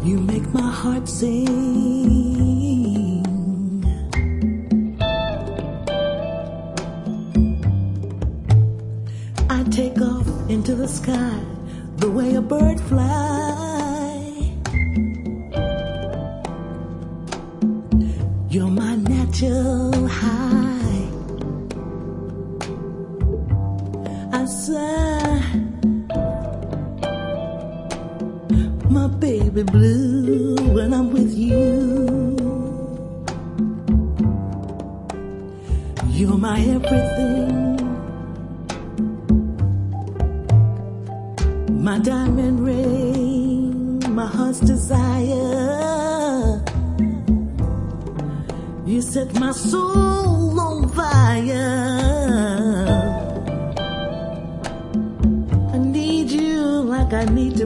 You make my heart sing. I take off into the sky the way a bird fly. You're my natural high. I sigh, my baby blue when I'm with you. You're my everything, my diamond ring, my heart's desire. You set my soul on fire. I need you like I need to